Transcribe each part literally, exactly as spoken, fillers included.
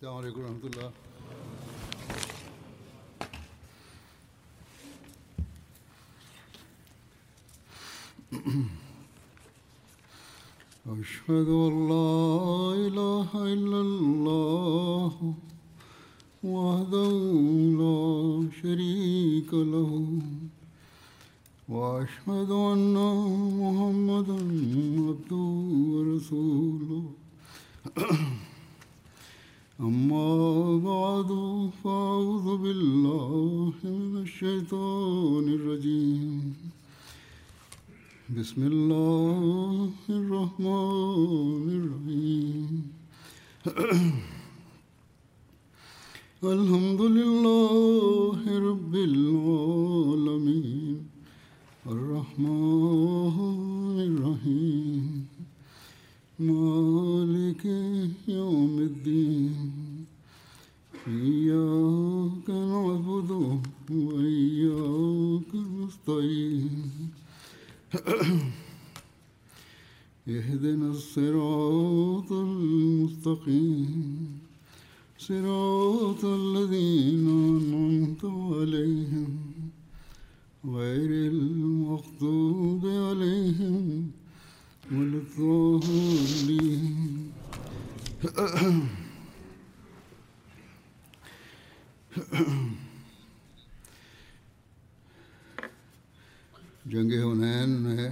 السلام عليكم ورحمة الله. أشهد أن لا إله إلا الله وحده لا شريك له وأشهد أن محمدا عبده ورسوله أما بعد فأعوذ بالله من الشيطان الرجيم بسم الله الرحمن الرحيم الحمد لله رب العالمين الرحمن الرحيم مالك يوم الدين إياك نعبد وإياك نستعين اهدنا الصراط المستقيم صراط الذين أنعمت عليهم غير المغضوب عليهم ولا الضالين. जंग हुनैन में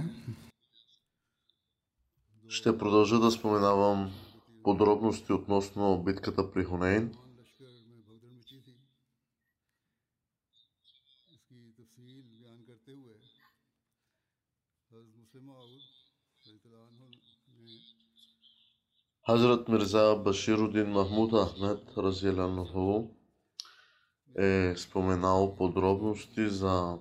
Ще продължа да споменавам подробности относно битката при Хунейн. Хазрат Мирза Баширудин Махмуд Ахмед разияланху е споменал подробности за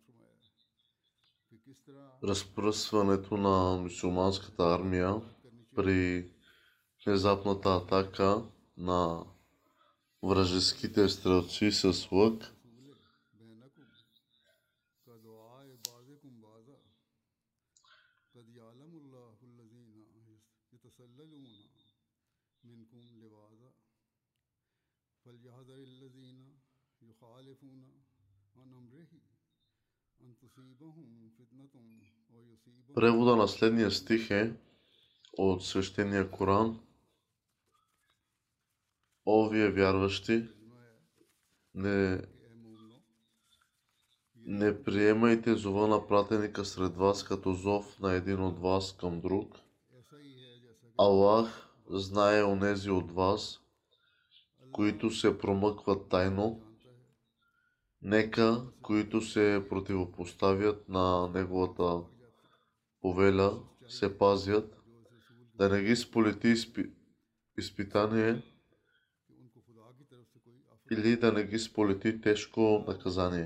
разпръсването на мюсюлманската армия при внезапната атака на вражеските стрелци с лък. Превода на следния стих е от свещения Коран. О, вие вярващи, не, не приемайте зова на пратеника сред вас като зов на един от вас към друг. Аллах знае онези от вас, които се промъкват тайно. Нека, които се противопоставят на неговата повеля, се пазят, да не ги сполети изпи... изпитание или да не ги сполети тежко наказание.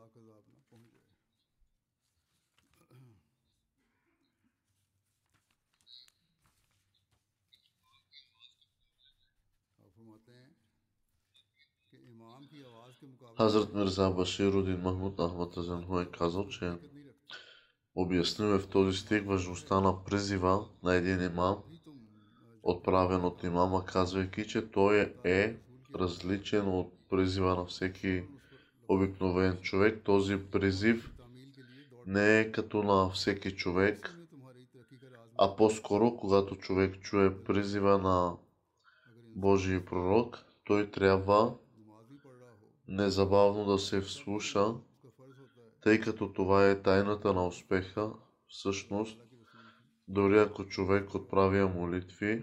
Хазрат Мирза Баширудин Махмуд Ахмад Азанху е казал, че обяснил е в този стих важността на призива на един имам, отправен от имама, казвайки, че той е различен от призива на всеки обикновен човек. Този призив не е като на всеки човек, а по-скоро, когато човек чуе призива на Божий пророк, той трябва незабавно да се вслуша, тъй като това е тайната на успеха. Всъщност, дори ако човек отправя молитви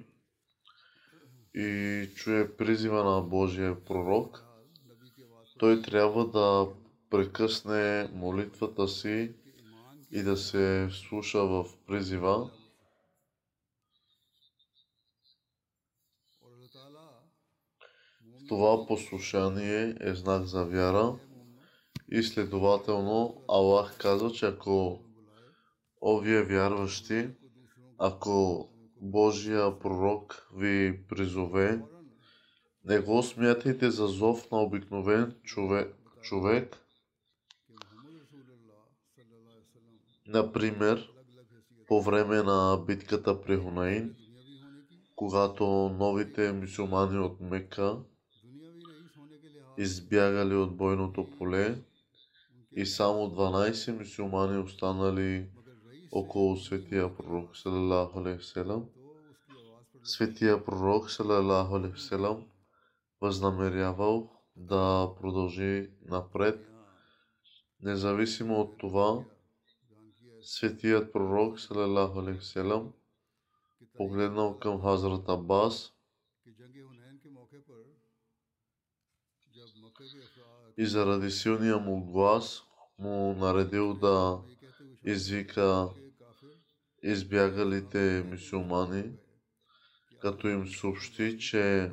и чуе призива на Божия пророк, той трябва да прекъсне молитвата си и да се вслуша в призива. Това послушание е знак за вяра и следователно Аллах казва, че ако о вие вярващи, ако Божия пророк ви призове, не го смятайте за зов на обикновен човек, човек. Например, по време на битката при Хунейн, когато новите мюсюлмани от Мека избягали от бойното поле и само дванайсет мюсюлмани останали около светия пророк салалаху алейхи васелам. Светия пророк салалаху алейхи васелам възнамерявал да продължи напред. Независимо от това, светият пророк салалаху алейхи васелам погледнал към Хазрат Абас и заради силния му глас му наредил да извика избягалите мюсюлмани, като им съобщи, че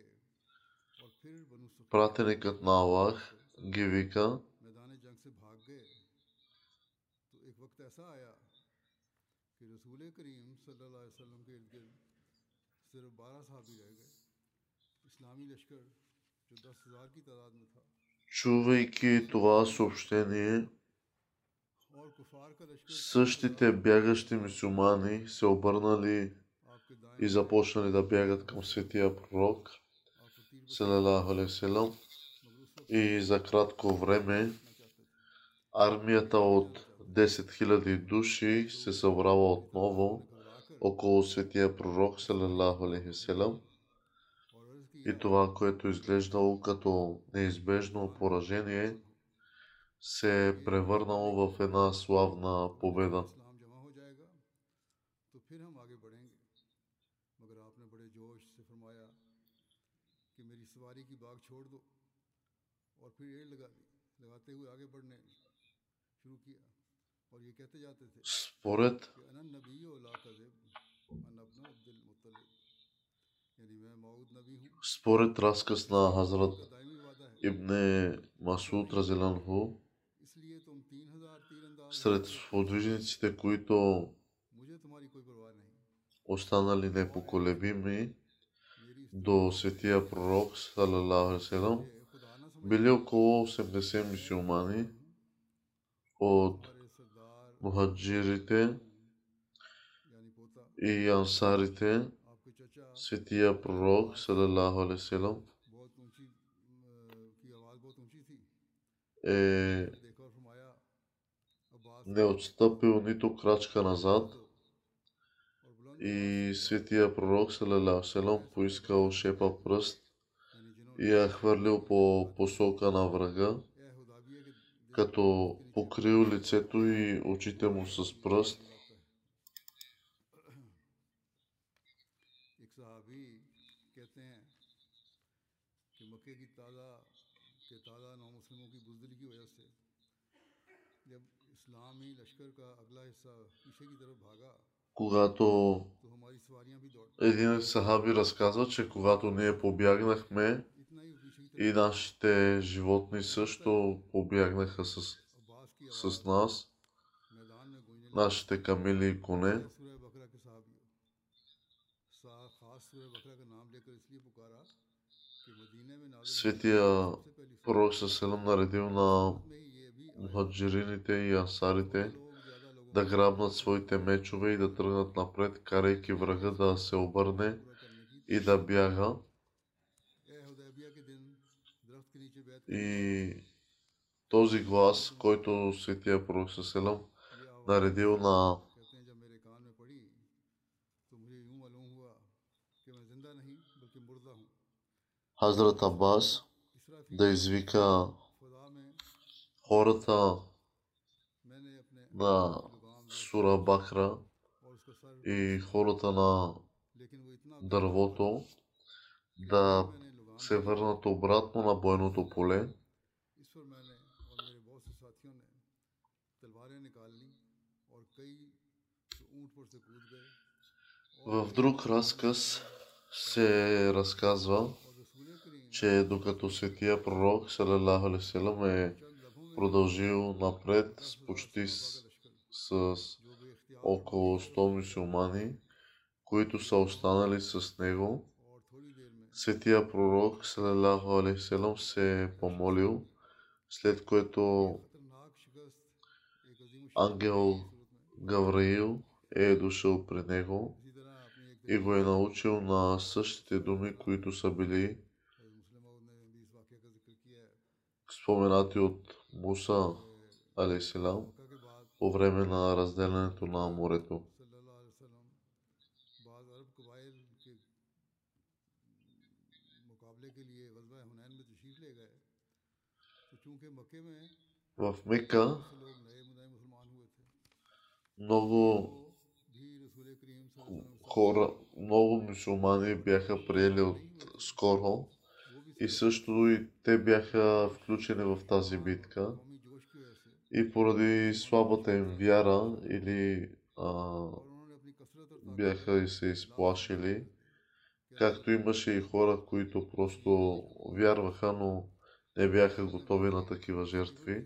пратеникът на Аллах ги вика. Чувайки това съобщение, същите бягащи мюсюлмани се обърнали и започнали да бягат към светия пророк салалаху алейхи васелам, и за кратко време армията от десет хиляди души се събрала отново около светия пророк салалаху алейхи васелам, и това, което изглеждало като неизбежно поражение, се е превърнало в една славна победа. Според Според разказ на Хазрат Ибн Масуд разиланху, сред сподвижниците, които останали непоколебими до светия пророк салалаху алейхи васелам, били около осемдесет мюсюлмани от мухаджирите и ансарите. Светия пророк салалаху алейхи васелам е не отстъпил нито крачка назад, и светия пророк салалаху алейхи васелам поискал шепа пръст и я хвърлил по посока на врага, като покрил лицето и очите му с пръст. Когато един сахаби разказва, че когато ние побягнахме и нашите животни също побягнаха с, с нас, нашите камили и коне, светия пророк салам наредил на мухаджирините и ансарите да грабнат своите мечове и да тръгнат напред, карайки врага да се обърне и да бяга. И този глас, който светия пророк салам наредил на Хазрат Абас да извика хората на Сура Бахра и хората на дървото да се върнат обратно на бойното поле. В друг разказ се разказва, че докато светия пророк салалаху алейхи васелам е продължил напред с почти с, с около сто мюсюлмани, които са останали с него, светия пророк салалаху алейхи васелам се е помолил, след което ангел Гавраил е дошъл при него и го е научил на същите думи, които са били споменати от Муса, алейхиссалам, по време на разделянето на морето. В Мека много хора, много мюсюлмани бяха приели от скоро и също и те бяха включени в тази битка и поради слабата им вяра или а, бяха и се изплашили, както имаше и хора, които просто вярваха, но не бяха готови на такива жертви.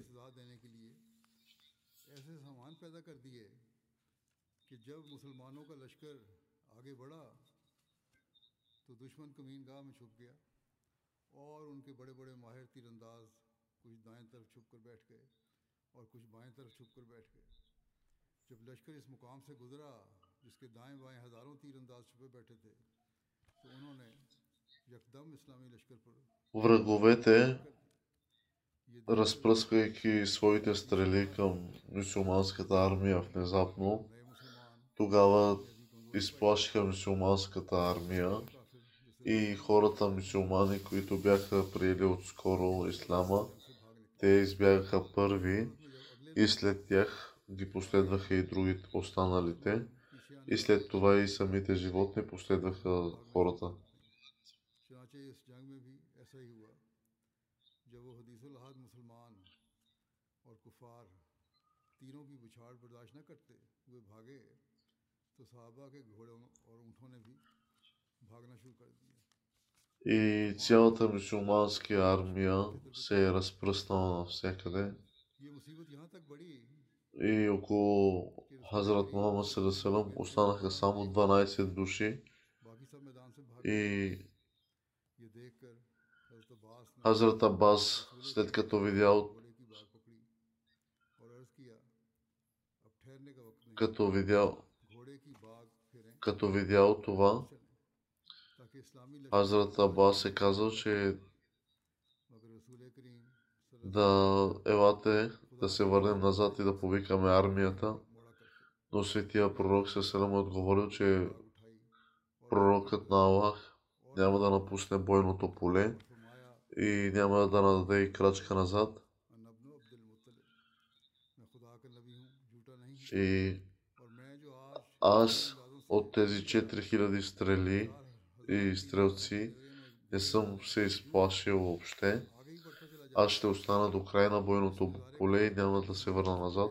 Враговете, разпръсквайки своите стрели към мюсюлманската армия внезапно, тогава изплашиха мюсюлманската армия и хората мюсюлмани, които бяха приели отскоро исляма, те избягаха първи и след тях ги последваха и другите останалите и след това и самите животни последваха хората. И цялата мюсюлманска армия се е разпръснала навсякъде. И около Хазрат Мухаммад саллаллаху останаха само дванайсет души. И Хазрат Абас, след като видял като видял като видял това, Хазрат Абас е казал, че да елате, да се върнем назад и да повикаме армията, но светия пророк саллаллаху алейхи ва саллям е отговорил, че пророкът на Аллах няма да напусне бойното поле и няма да нададе и крачка назад. И аз от тези четири хиляди стрели и стрелци не съм се изплашил въобще. Аз ще остана до края на бойното поле и няма да се върна назад.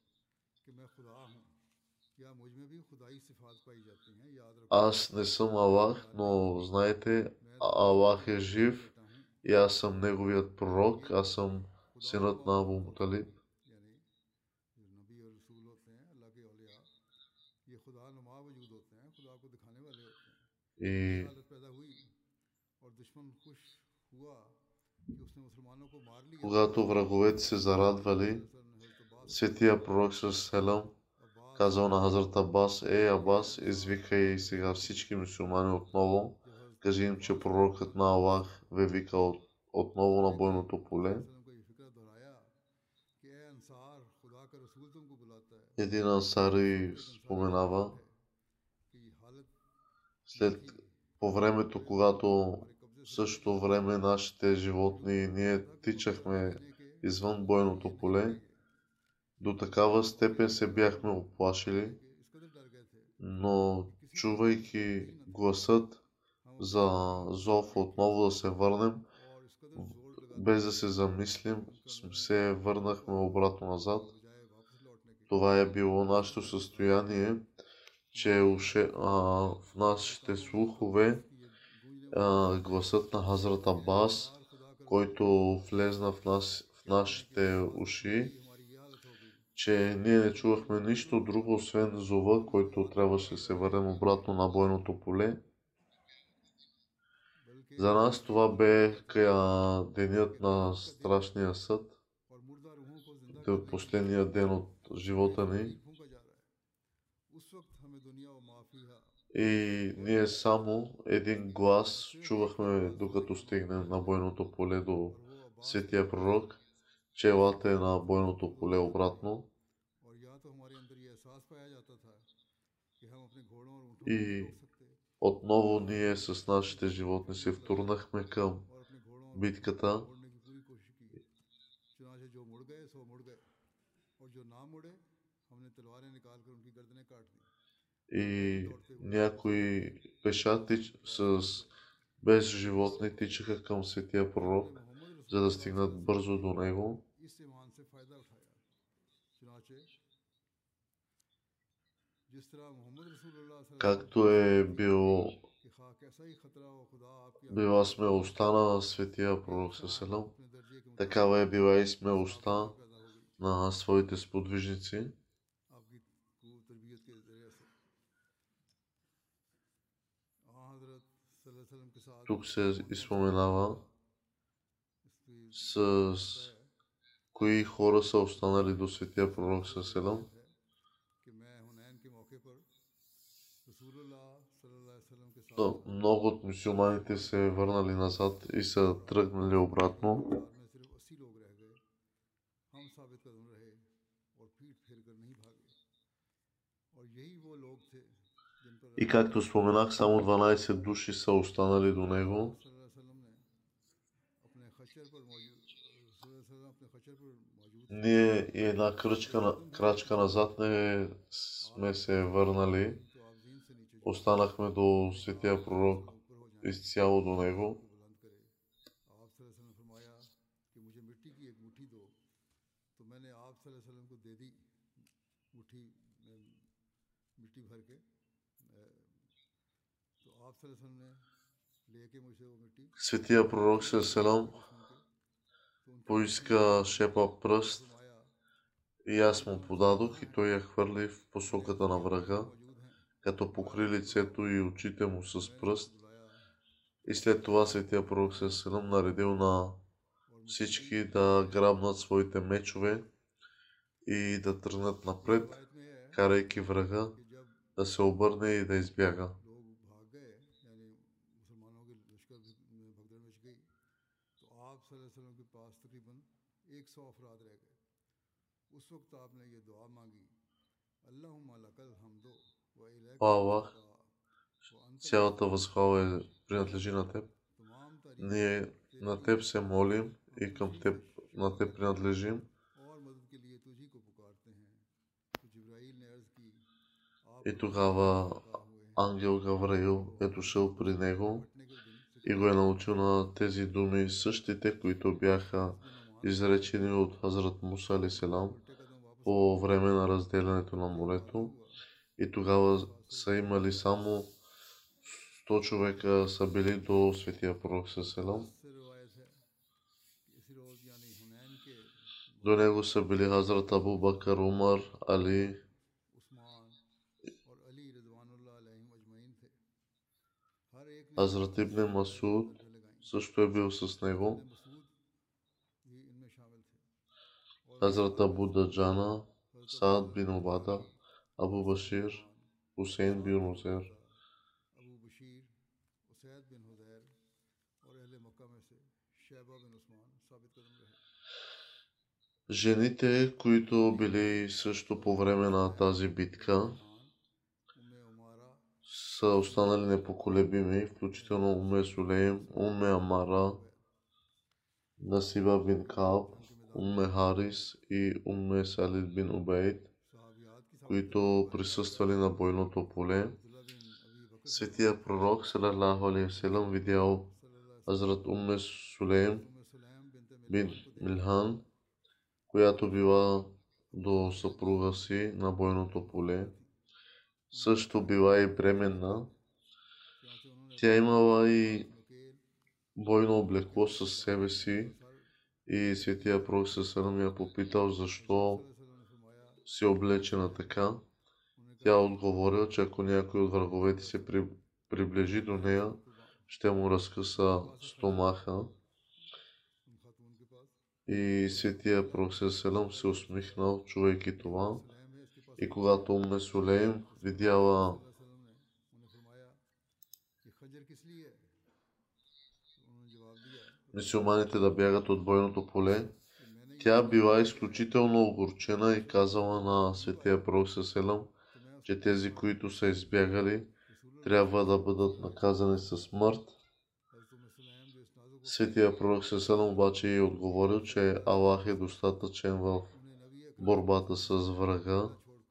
Аз не съм Аллах, но знаете, Аллах е жив и аз съм неговият пророк, аз съм синът на Абу Муталиб. И когато враговете се зарадвали, светия пророк саллаллаху казал на Хазрат Абас: "Ей, Абас, извикай сега всички мюсюлмани отново, кажи им, че пророкът на Аллах ве вика от, отново на бойното поле." Един ансари споменава, след по времето, когато в същото време нашите животни ние тичахме извън бойното поле, до такава степен се бяхме оплашили, но чувайки гласът за зов отново да се върнем, без да се замислим, се върнахме обратно назад. Това е било нашето състояние, че уше, а, в нашите слухове а, гласът на Хазрат Абас, който влезна в, нас, в нашите уши, че ние не чувахме нищо друго, освен зова, който трябваше да се върнем обратно на бойното поле. За нас това бе денят на страшния съд, последния ден от живота ни. И ние само един глас чувахме докато стигнем на бойното поле до Светия пророк, че елате на бойното поле обратно. И отново ние с нашите животни се втурнахме към битката. И някои пешати с без животни тичаха към Светия пророк, за да стигнат бързо до него. Както е бил, била смелостта на Светия пророк Сеселам, такава е била и смелостта на своите сподвижници. Тук се изпоменава с кои хора са останали до Светия пророк Сеселам. Но много от мюсюлманите се върнали назад и са тръгнали обратно. И както споменах, само дванайсет души са останали до него. Ние и една крачка, крачка назад не сме се върнали. Останахме до Светия пророк изцяло до него. Светия пророк Селам поиска шепа пръст и аз му подадох и той я хвърли в посоката на врага, като покри лицето и очите му с пръст. И след това Светия пророк Селам наредил на всички да грабнат своите мечове и да тръгнат напред, карайки врага да се обърне и да избяга. О Аллах, цялата възхвала е принадлежи на Теб. Ние на Теб се молим и към Теб, на Теб принадлежим. И тогава ангел Гавраил е дошъл при него и го е научил на тези думи, същите, които бяха изречени от Хазрат Муса алейхиссалам по време на разделянето на морето. И тогава са имали само сто човека са били до Светия пророк Селам. До него са били Хазрат Абу Бакър, Умар, Али, Хазрат Ибн Масуд също е бил с него. Хазрат Абу Даджана, Саад бин Убада, Абу Башир, Хусейн бин Узер. Жените, които били също по време на тази битка, са останали непоколебими, включително Умме Сулейм, Умме Амара, Насиба бин Кааб, Умме Харис и Умме Салид бин Убейд, които присъствали на бойното поле. Светия пророк салалаху алейхи ва салям видял Хазрат Умме Сулейм бин Милхан, която била до съпруга си на бойното поле. Също била и бременна. Тя имала и бойно облекло със себе си и Светия пророк салалаху я попитал защо се облечена така. Тя отговорила, че ако някой от враговете се при, приближи до нея, ще му разкъса стомаха. И Светия пророк салалаху се усмихнал, чувайки това. И когато Умме Сулейм видяла мюсюлманите да бягат от бойното поле, тя била изключително огорчена и казала на светия пророк селам, че тези, които са избягали, трябва да бъдат наказани със смърт. Светия пророк селам обаче и отговорил, че Аллах е достатъчен в борбата с врага.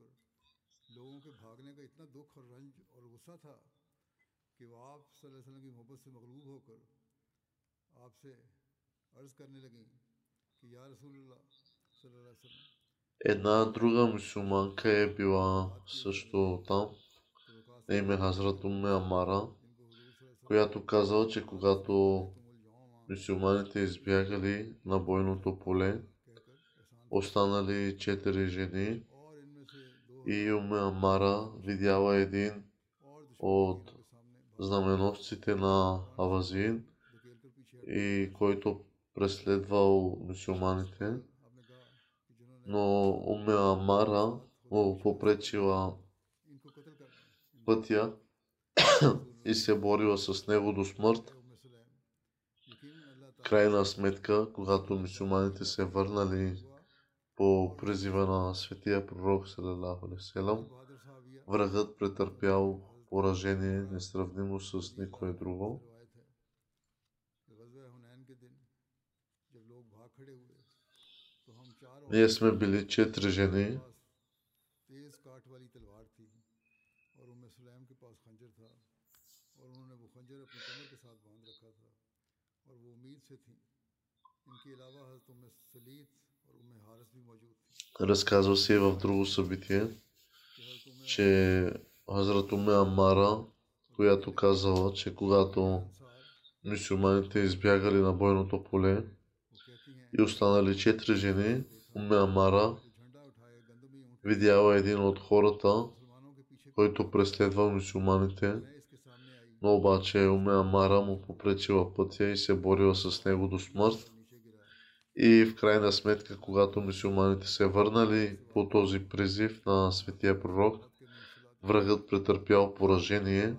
Една друга мюсюлманка е била също там, на име Хазрат Умме Амара, която казала, че когато мюсюлманите избягали на бойното поле, останали четири жени и Умме Амара видяла един от знаменосците на Авазин, и който преследвал мюсюлманите, но Умме Амара му попречила пътя и се борила с него до смърт. Крайна сметка, когато мюсюлманите се върнали по призива на светия пророк салалаху алейхи ва салям, врагът претърпял поражение несравнимо с никое друго. Ние сме били четири жени. Разказва се в друго събитие, че Хазрат Умме Амара, която казала, че когато мюсюлманите избягали на бойното поле и останали четири жени, Умме Амара видяла един от хората, който преследвал мюсюлманите, но обаче Умме Амара му попречила пътя и се борила с него до смърт. И в крайна сметка, когато мюсюлманите се върнали по този призив на светия пророк, врагът претърпял поражение.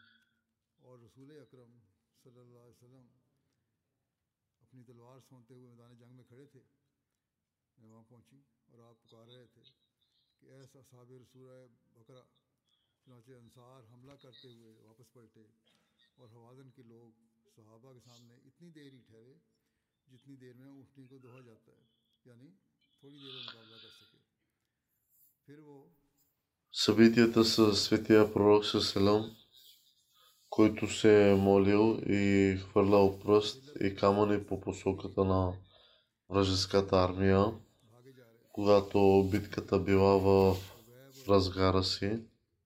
Събитията с светия пророк селам, който се е молил и хвърлял пръст и камъни по посоката на вражеската армия, когато битката била в разгара си.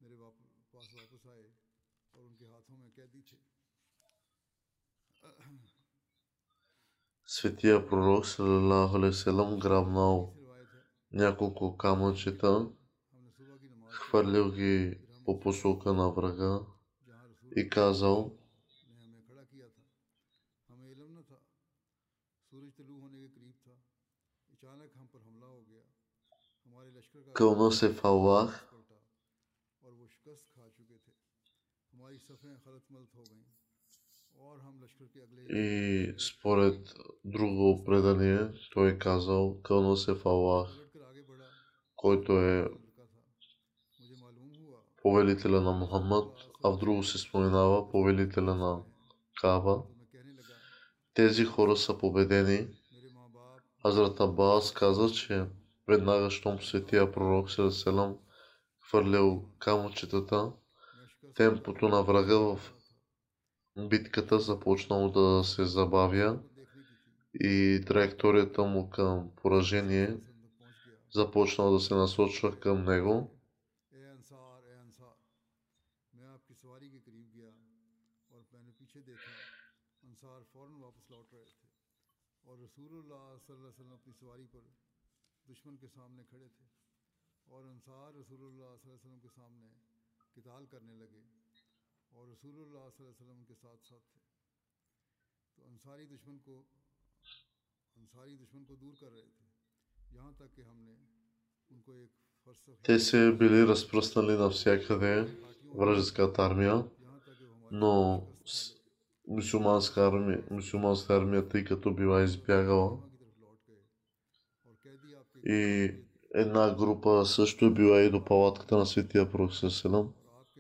Светия пророк салалаху алейхи ва салям грабнал няколко камънчета, хвърлил ги по посока на врага и казал: кълна се в Аллах, и според друго предание той казал: кълна се в Аллах, който е повелителя на Мухаммад, а в друго се споменава повелителя на Каба. Тези хора са победени. Хазрат Аббас каза, че веднага щом светия пророк селам хвърлял камъчетата, темпото на врага в битката започнало да се забавя и траекторията му към поражение започнала да се насочва към него. Те се били разпръснали навсякъде, вражеската армия, но мюсюлманска армия, мюсюлманска армия, тъй като била избягала. И една група също е била и до палатката на Светия Пророк Селам.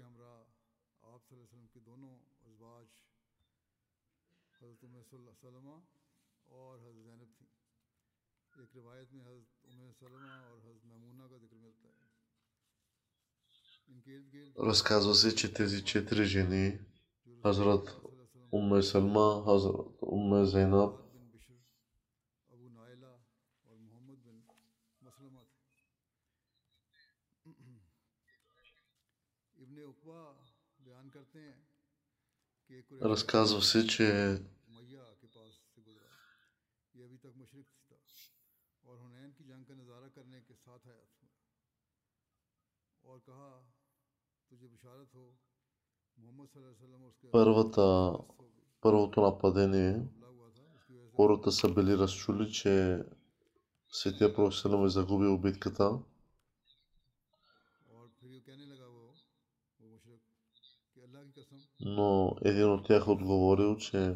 Разказва се, че тези четири жени, Хазрат Умме Салма, Хазрат Умме Зайнаб, разказва се, че първата, първото нападение, хората са били разчули, че Светия Пророк Селам е загубил битката. Но един от тях отговорил, че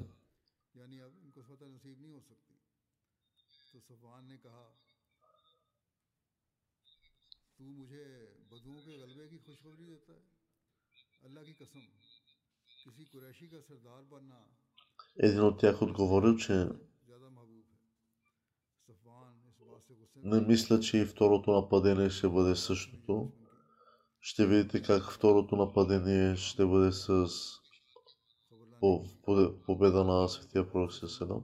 един от тях отговорил, че не мисля, че и второто нападение ще бъде същото. Ще видите как второто нападение ще бъде с победа на Светия Пророк Селам.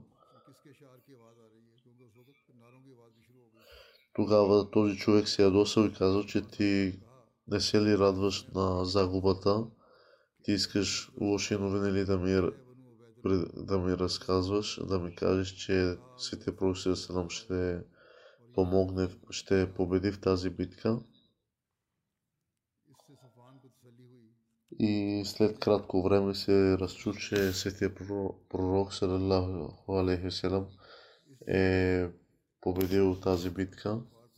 Тогава този човек се ядосал и казал, че ти не се ли радваш на загубата, ти искаш лоши новини ли да ми, да ми разказваш, да ми кажеш, че Светия Пророк Селам ще помогне, ще победи в тази битка. И след кратко време се разчу, че Светия Пророк салалаху алейхи ва салям е победил тази битка.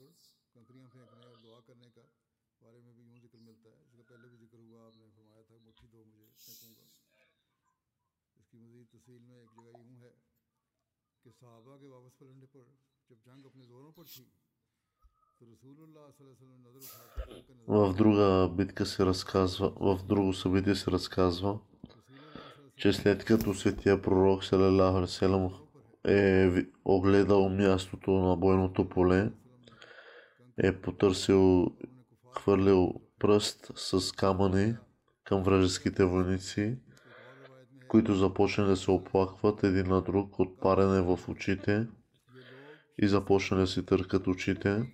В друга битка се разказва, в друго събитие се разказва, че след като Светия Пророк салалаху алейхи ва салям е огледал мястото на бойното поле, е потърсил, хвърлил пръст с камъни към вражеските войници, които започнали да се оплакват един на друг от парене в очите и започнали да си търкат очите.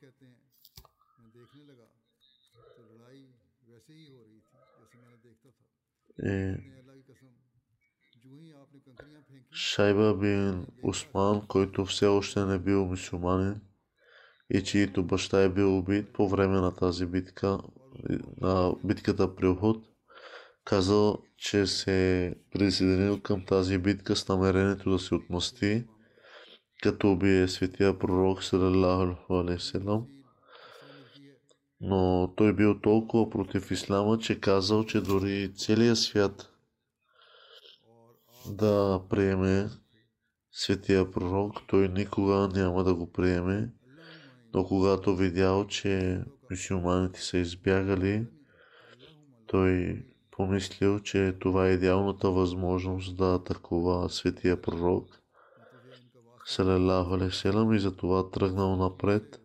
И Шайба бин Усман, който все още не бил мюсюлманин и чието баща е бил убит по време на тази битка, на битката при Ухуд, казал, че се е присъединил към тази битка с намерението да се отмъсти, като убие Светия Пророк салалаху алейхи ва салям. Но той бил толкова против исляма, че казал, че дори целият свят да приеме Светия Пророк, той никога няма да го приеме. Но когато видял, че мюсюлманите са избягали, той помислил, че това е идеалната възможност да атакува Светия Пророк салалаху алейхи ва салям и затова тръгнал напред.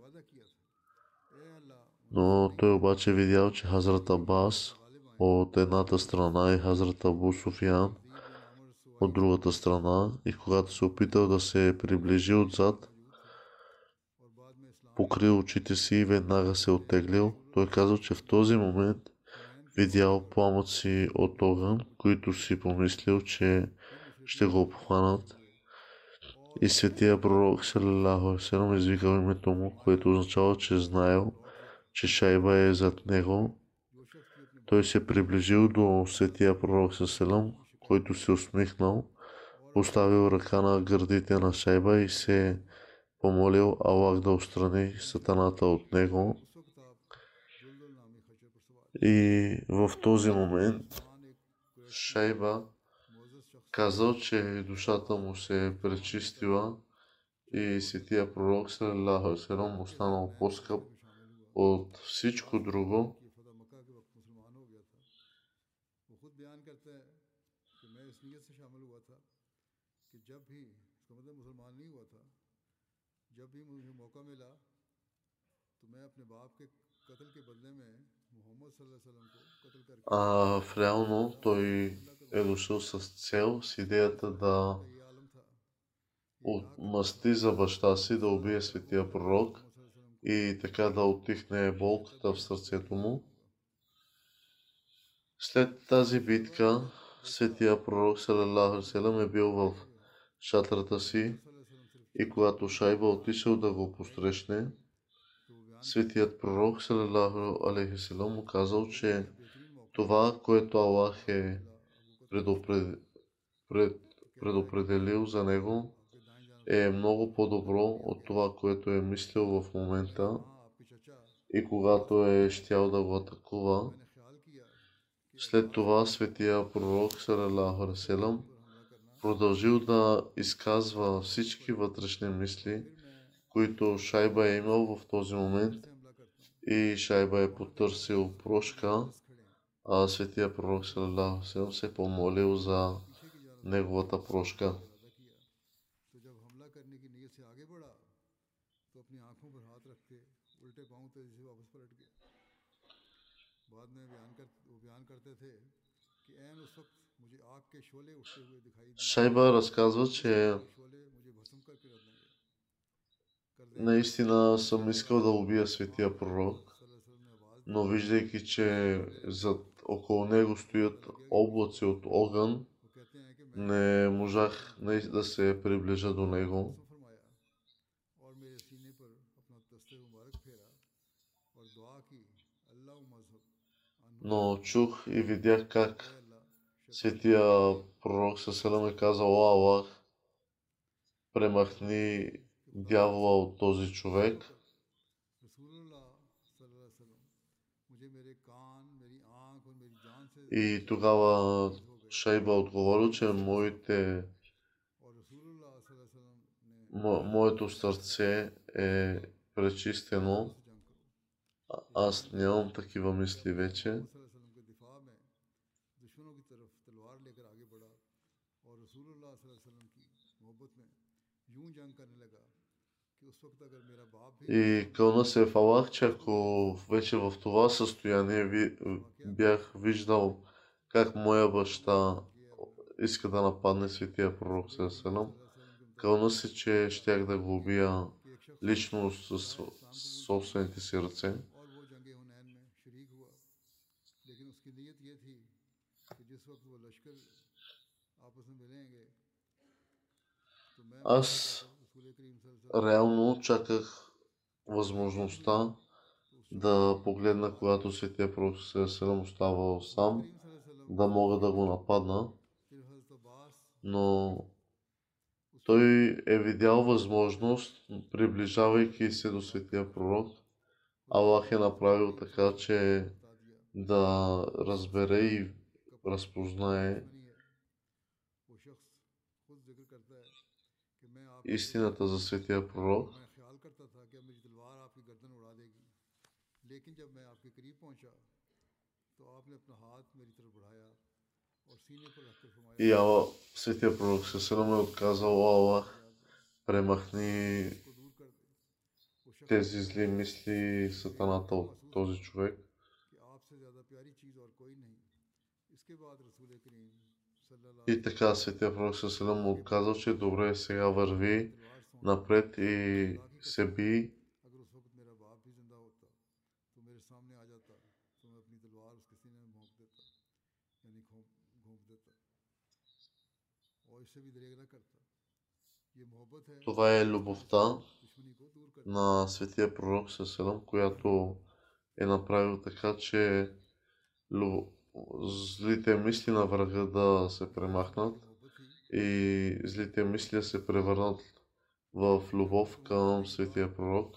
Но той обаче видял, че Хазрат Абас от едната страна и Хазрат Абу Суфиян от другата страна, и когато се опитал да се приближи отзад, покрил очите си и веднага се оттеглил. Той казал, че в този момент видял пламъци от огън, които си помислил, че ще го обхванат. И Светия Пророк салалаху алейхи ва салям извикал името му, което означава, че знаел, че Шайба е зад него. Той се приближил до Светия Пророк салалаху, който се усмихнал, поставил ръка на гърдите на Шайба и се помолил Аллах да отстрани сатаната от него. И в този момент Шайба казал, че душата му се е пречистила и светия пророк салалаху алейхи ва саллям останал по-скъп от всичко друго. А в реално той е дошъл с цел, с идеята да отмъсти за баща си, да убие светия пророк и така да отихне болката в сърцето му. След тази битка, светия пророк салалаху алейхи ва саллям е бил в шатрата си и когато Шайба отишъл да го посрещне, светият пророк салалаху алейхи ва саллям му казал, че това, което Аллах е предупред... пред... предопределил за него, е много по-добро от това, което е мислил в момента и когато е щял да го атакува. След това светия пророк салалаху алейхи ва саллям продължил да изказва всички вътрешни мисли, които Шайба е имал в този момент, и Шайба е потърсил прошка, а светия пророк салалаху алейхи ва саллям се помолил за неговата прошка. Шайба разказва, че наистина съм искал да убия светия пророк, но виждайки, че зад около него стоят облаци от огън, не можах да се приближа до него. Но чух и видях как светия пророк салам е казал: "О Аллах, премахни дявола от този човек." И тогава Шайба отговорил, че моите, мо, моето сърце е пречистено. Аз нямам такива мисли вече. И кълна се в Аллах, че ако вече в това състояние ви, бях виждал как моя баща иска да нападне светия пророк салам, кълна се, че щях да го убия лично с собствените си ръце. Аз реално чаках възможността да погледна, когато светия пророк салам оставал сам, да мога да го нападна, но той е видял възможност, приближавайки се до светия пророк. Аллах е направил така, че да разбере и разпознае истината за светия пророк. И Аллах, светия пророк салам е отказал: "О Аллах, премахни тези зли мисли, сатаната от този човек." И така светия пророк салам му казал, че добре, сега върви напред и се би. Това е любовта на светия пророк салам, която е направил така, че злите мисли на врага да се премахнат и злите мисли да се превърнат в любов към светия пророк.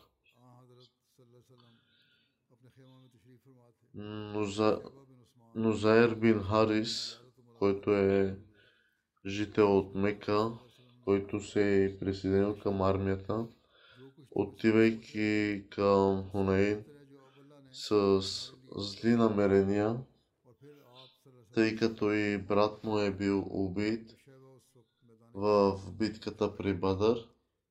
Нузайр бин Харис, който е жител от Мека, който се е присъединил към армията, отивайки към Хунейн с зли намерения, тъй като и брат му е бил убит в битката при Бадър.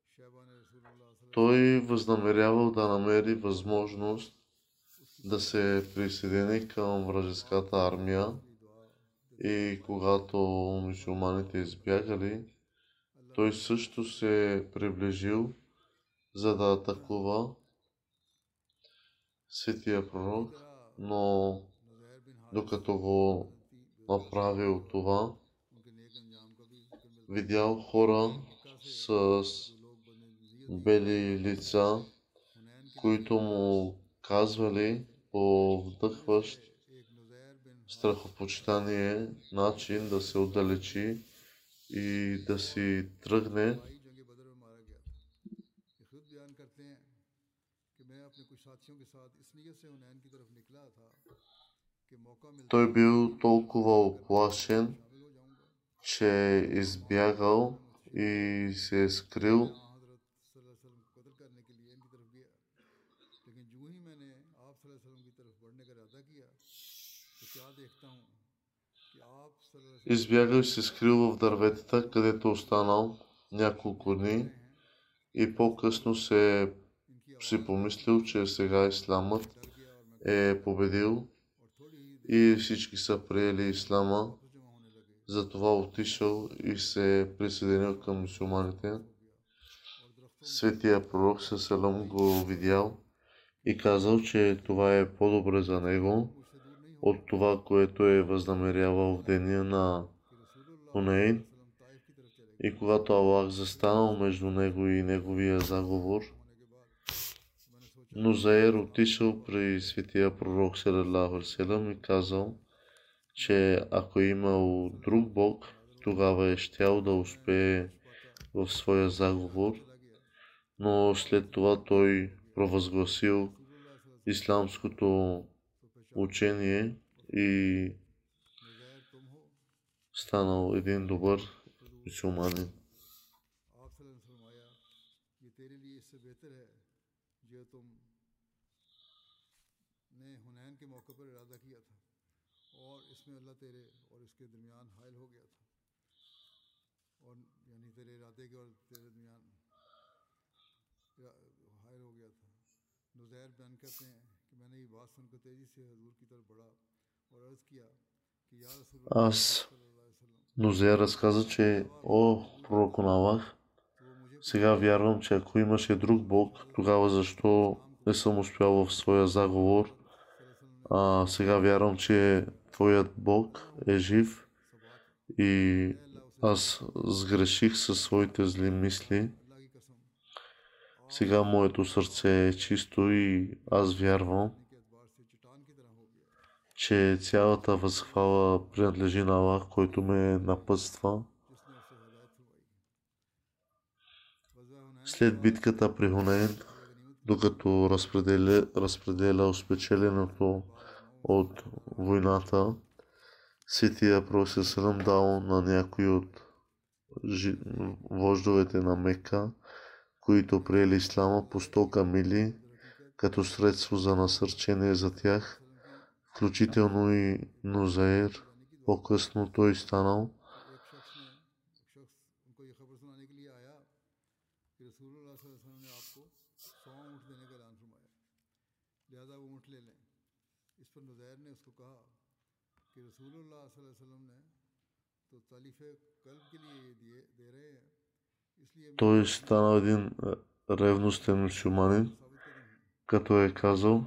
Той възнамерявал да намери възможност да се присъедини към вражеската армия и когато мюсюлманите избягали, той също се е приближил, за да атакува светия пророк, но докато го направил това, видял хора с бели лица, които му казвали по вдъхващ страхопочитание начин да се отдалечи и да си тръгне. Той бил толкова оплашен, че е избягал и се е скрил. Избягал и се скрил в дърветата, където е останал няколко дни и по-късно се е си помислил, че сега исламът е победил и всички са приели ислама. Затова отишъл и се е присъединил към мюсюлманите. Светия пророк Салам го видял и казал, че това е по-добре за него от това, което е възнамерявал в деня на Хунейн. И когато Аллах застанал между него и неговия заговор, Нузайр отишъл при светия пророк салалаху алейхи ва салям и казал, че ако е имал друг бог, тогава е щял да успее в своя заговор, но след това той провъзгласил исламското учение и станал един добър мюсюлманин. Аз Нузер разказа, че о, пророк на Аллах, сега вярвам, че ако имаше друг Бог, тогава защо не съм успял в своя заговор? А сега вярвам, че твоят Бог е жив и аз сгреших със своите зли мисли. Сега моето сърце е чисто и аз вярвам, че цялата възхвала принадлежи на Аллах, който ме напътства. След битката при Хунейн, докато разпределя, разпределя спечеленото от войната, светия пророк Салам дал на някои от вождовете на Мека, които приели ислама, по сто камили, като средство за насърчение за тях, включително и Нузайр. По-късно той станал той станал един ревностен мюсюлманин, като е казал,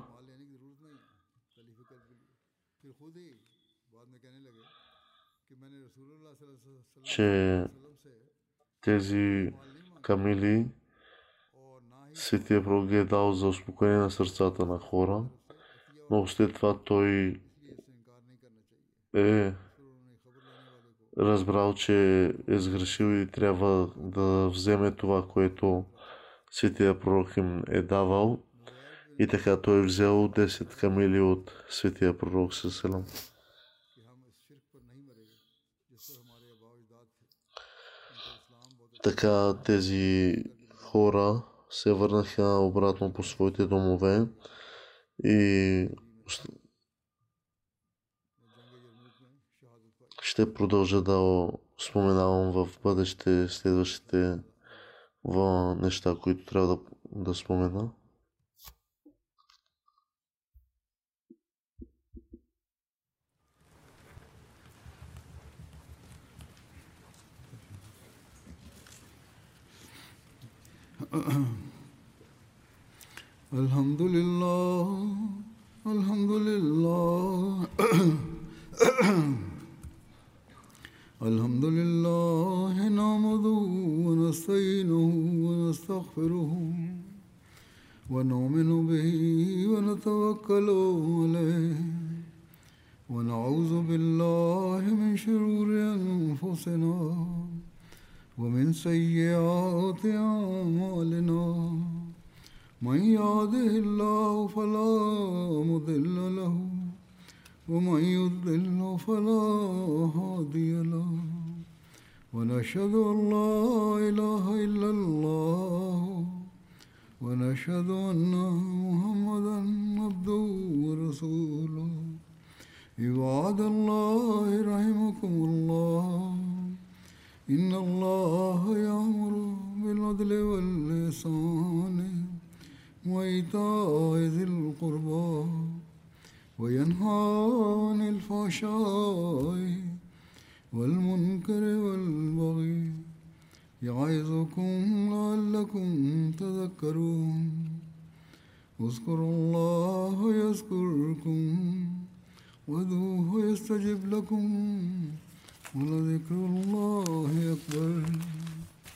че тези камили светия пророк ги е дал за успокоение на сърцата на хора, но след това той е разбрал, че е сгрешил и трябва да вземе това, което светия пророк им е давал. И така той е взел десет камили от светия пророк Салам. Така тези хора се върнаха обратно по своите домове и ще продължа да споменавам в бъдеще следващите в неща, които трябва да, да спомена. Alhamdulillah, alhamdulillah, alhamdulillah, nahmaduhu wa nasta'inuhu wa nastaghfiruhu wa nu'minu bihi wa natawakkalu alayhi wa na'udhu billahi min shururi anfusina wa min sayyiati a'malina. من يهده الله فلا مضل له ومن يضلل فلا هادي له ونشهد أن لا إله إلا الله ونشهد أن محمدا عبده ورسوله. عباد الله رحمكم الله إن الله يأمر بالعدل والإحسان وإيتاء ذي القربى وينهى عن الفحشاء والمنكر والبغي يعظكم لعلكم تذكرون. اذكروا الله يذكركم وادعوه يستجب لكم ولذكر الله أكبر.